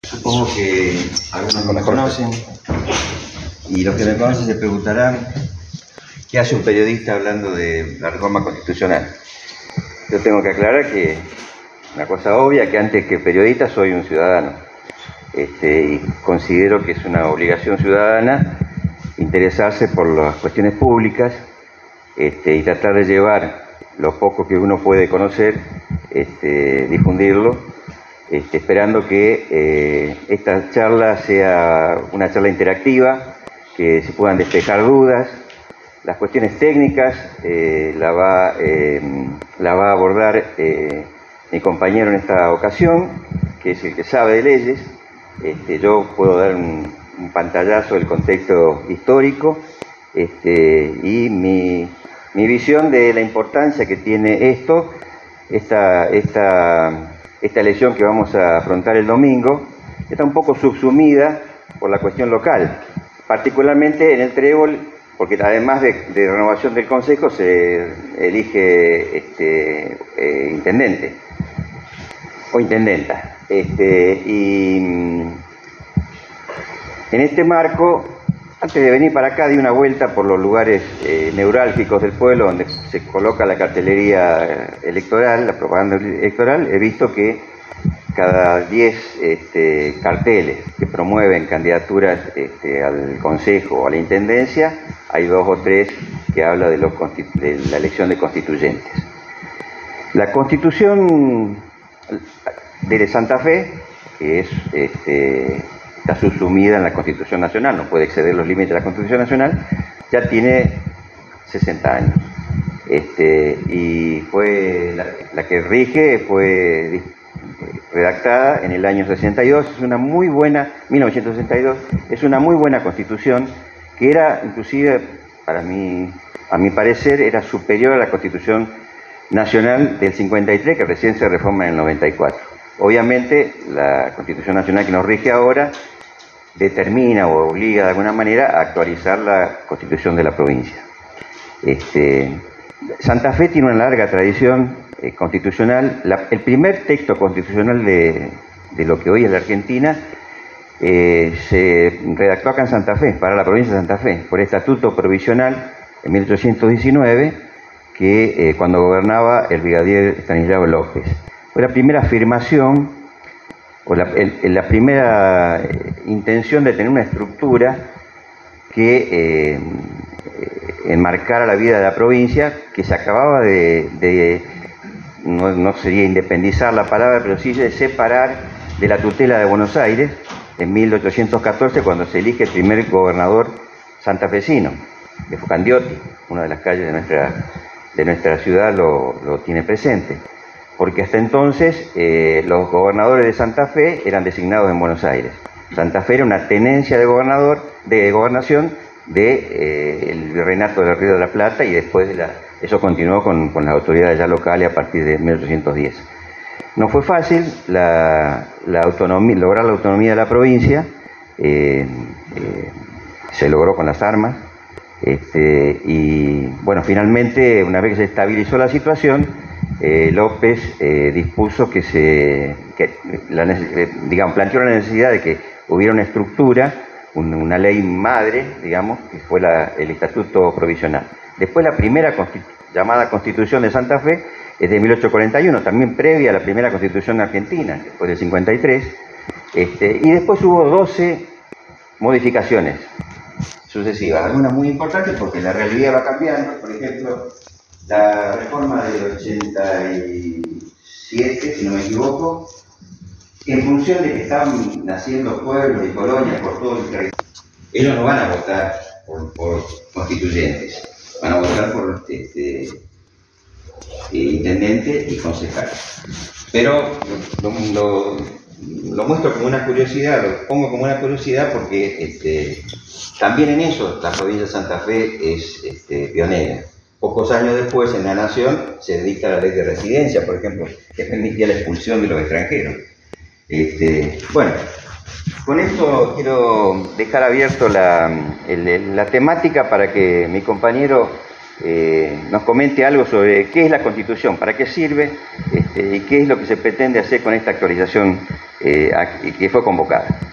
Supongo que algunos no me conocen y los que me conocen se preguntarán ¿qué hace un periodista hablando de la reforma constitucional? Yo tengo que aclarar que una cosa obvia, que antes que periodista soy un ciudadano y considero que es una obligación ciudadana interesarse por las cuestiones públicas y tratar de llevar lo poco que uno puede conocer, difundirlo. Esperando que esta charla sea una charla interactiva, que se puedan despejar dudas. Las cuestiones técnicas la va a abordar mi compañero en esta ocasión, que es el que sabe de leyes. Yo puedo dar un pantallazo del contexto histórico y mi visión de la importancia que tiene esta elección que vamos a afrontar el domingo, está un poco subsumida por la cuestión local, particularmente en el Trébol, porque además de renovación del Consejo se elige intendente o intendenta. Y en este marco, antes de venir para acá, di una vuelta por los lugares neurálgicos del pueblo donde se coloca la cartelería electoral, la propaganda electoral. He visto que cada 10 carteles que promueven candidaturas al Consejo o a la Intendencia, hay 2 o 3 que hablan de la elección de constituyentes. La Constitución de Santa Fe, que es está subsumida en la Constitución Nacional, no puede exceder los límites de la Constitución Nacional, ya tiene 60 años. Y fue la que rige, fue redactada en el año 62, es una muy buena, 1962, es una muy buena Constitución, que era, inclusive, a mi parecer, era superior a la Constitución Nacional del 53, que recién se reforma en el 94. Obviamente, la Constitución Nacional que nos rige ahora determina o obliga de alguna manera a actualizar la Constitución de la provincia. Santa Fe tiene una larga tradición constitucional. El primer texto constitucional de lo que hoy es la Argentina se redactó acá en Santa Fe, para la provincia de Santa Fe, por estatuto provisional en 1819, que cuando gobernaba el brigadier Estanislao López. Fue la primera afirmación, o la primera intención de tener una estructura que enmarcara la vida de la provincia, que se acababa no sería independizar la palabra, pero sí de separar de la tutela de Buenos Aires en 1814, cuando se elige el primer gobernador santafesino, que fue Candioti. Una de las calles de nuestra ciudad lo tiene presente, porque hasta entonces los gobernadores de Santa Fe eran designados en Buenos Aires. Santa Fe era una tenencia de gobernación del Virreinato del Río de la Plata, y después eso continuó con las autoridades ya locales a partir de 1810. No fue fácil lograr la autonomía de la provincia, se logró con las armas, y bueno, finalmente, una vez que se estabilizó la situación, López dispuso planteó la necesidad de que hubiera una estructura, una ley madre, digamos, que fue el Estatuto Provisional. Después la primera llamada Constitución de Santa Fe es de 1841, también previa a la primera Constitución argentina, después del 53, y después hubo 12 modificaciones sucesivas, algunas muy importantes porque la realidad va cambiando. Por ejemplo, la reforma del 87, si no me equivoco, en función de que estaban naciendo pueblos y colonias por todo el territorio, ellos no van a votar por constituyentes, van a votar por intendente y concejal. Pero lo muestro como una curiosidad, lo pongo como una curiosidad porque también en eso la provincia de Santa Fe es pionera. Pocos años después, en la Nación, se dicta la ley de residencia, por ejemplo, que permitía la expulsión de los extranjeros. Bueno, con esto quiero dejar abierto la temática para que mi compañero nos comente algo sobre qué es la Constitución, para qué sirve y qué es lo que se pretende hacer con esta actualización que fue convocada.